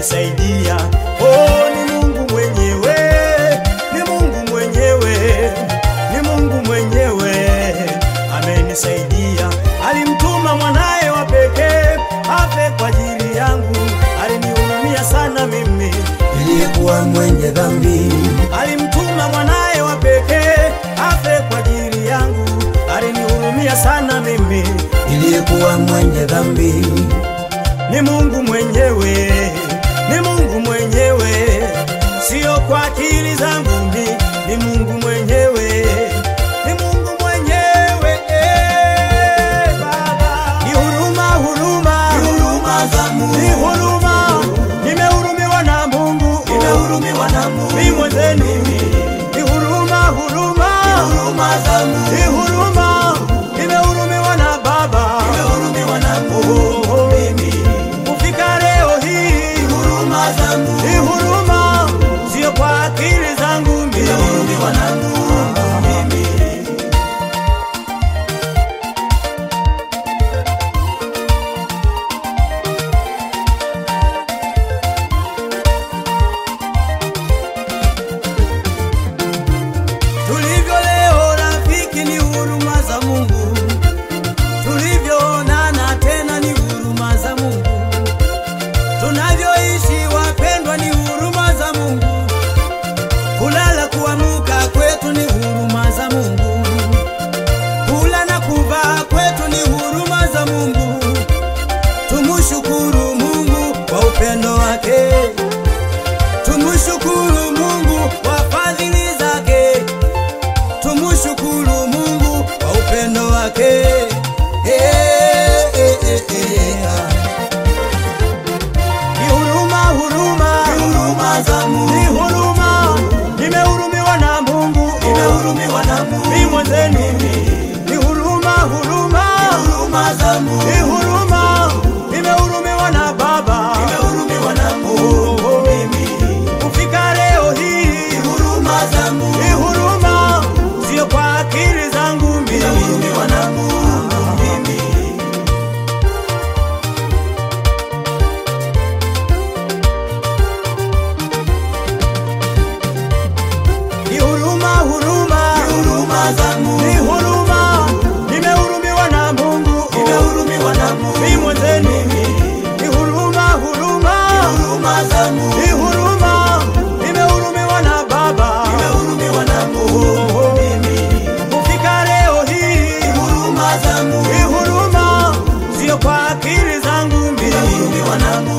amenisaidia. Oh, ni Mungu mwenyewe, ni Mungu mwenyewe, ni Mungu mwenyewe amenisaidia. Alimtuma mwanae wa pekee afe kwa ajili yangu, alinihurumia sana mimi niliyekuwa mwenye dhambi. Alimtuma mwanae wa pekee afe kwa ajili yangu, alinihurumia sana mimi niliyekuwa mwenye dhambi. Ni Mungu mwenyewe, ni Mungu mwenyewe, sio kwa akili zangu mimi, ni Mungu mwenyewe, ni Mungu mwenyewe. Baba, ni huruma, huruma, Ni huruma za Mungu. ni huruma, nimehurumiwa na Mungu, Nimehurumiwa na Mungu. mimi mwenzenu, ni huruma, huruma, Ni huruma za Mungu. ni huruma, nimehurumiwa na Baba, Nimehurumiwa na Mungu. Mimi kufika leo hii, ni huruma za Mungu. ni huruma, sio kwa akili zangu mimi. Nimehurumiwa na Mungu. Mimi Tulivyo leo rafiki, ni huruma za Mungu. Tulivyoonana tena, ni huruma za Mungu. Tunavyoishi wapendwa, ni huruma za Mungu. Kulala kuamuka kwetu ni huruma za Mungu. Kula na kuvaa kwetu ni huruma za Mungu. Tumshukuru Mungu kwa upendo wake, tumshukuru Mungu kwa fadhili zake, tumshukuru Mungu kwa upendo wake. Ni huruma, huruma, ni huruma za Mungu. ni huruma, nimehurumiwa na Mungu, Nimehurumiwa na Mungu. mimi mwenzenu, ni huruma, huruma, Ni huruma za Mungu. ni huruma, nimehurumiwa na Baba, Nimehurumiwa na Mungu. Mimi kufika leo hii, ni huruma za Mungu. ni huruma, sio kwa akili zangu mimi. Nimehurumiwa na Mungu. Mimi Ni huruma, huruma, ni huruma za Mungu. ni huruma, nimehurumiwa na Mungu, Nimehurumiwa na Mungu. mimi mwenzenu, ni huruma, huruma, Ni huruma za Mungu. ni huruma, nimehurumiwa na Baba, Nimehurumiwa na Mungu. Mimi kufika leo hii, ni huruma za Mungu. ni huruma, sio kwa akili zangu mimi. Nimehurumiwa na Mungu.